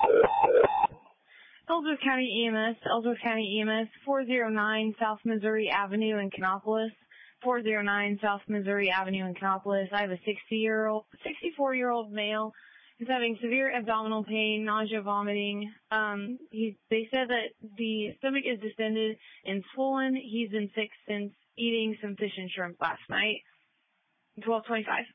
Ellsworth County EMS, 409 South Missouri Avenue in Canopolis. 409 South Missouri Avenue in Canopolis. I have a 64-year-old male who's having severe abdominal pain, nausea, vomiting. They said that the stomach is distended and swollen. He's been sick since eating some fish and shrimp last night. 12:25.